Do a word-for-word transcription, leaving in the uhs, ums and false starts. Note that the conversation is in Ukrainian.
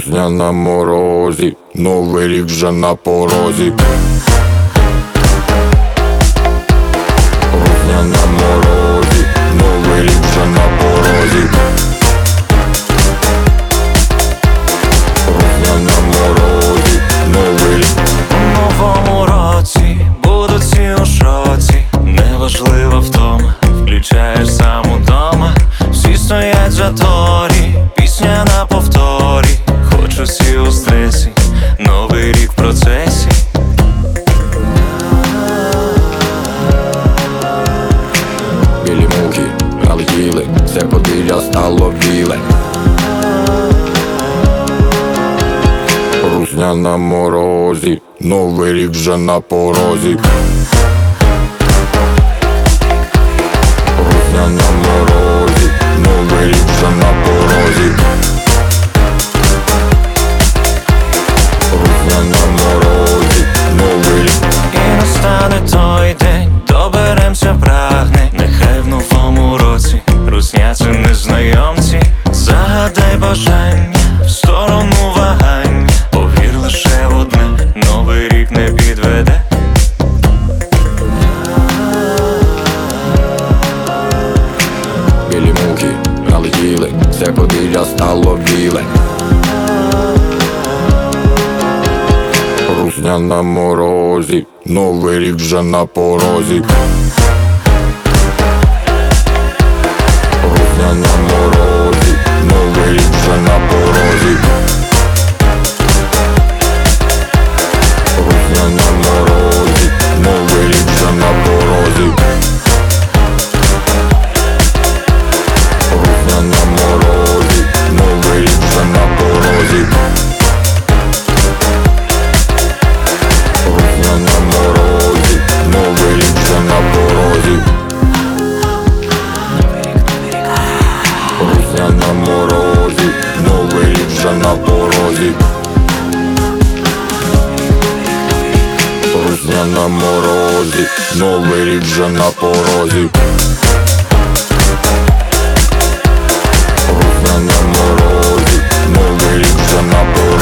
Русня на морозі, новий рік вже на порозі. Русня на морозі, новий рік вже на порозі. Русня на морозі, новий рік. У новому році будуть всі у шоці. Неважливо втома, включаєш сам удома. Всі стоять в заторі, пісня на повторі. Хоч усі у стресі, новий рік в процесі. Білі мухи налетіли, все подвір'я стало біле. Русня на морозі, новий рік вже на порозі. Русня на морозі, новий рік вже на порозі. Русня на морозі, новий рік. І настане той день, доберемося прагне. Нехай в новому році русняться незнайомці. Загадай бажання в сторону вагання. Повір лише в одне, новий рік не підведе. Білі мухи налетіли, все подвір'я стало біле. Русня на морозі, новий рік вже на порозі. Русня на морозі, новий рік вже на порозі. Русня на морозі, новий рік вже на порозі. Русня на морозі, новий рік вже на порозі. Русня на морозі, новий рік вже на порозі. Русня на морозі, новий рік вже на порозі. Русня на морозі, новий рік вже на порозі. Русня на морозі, новий рік вже на порозі.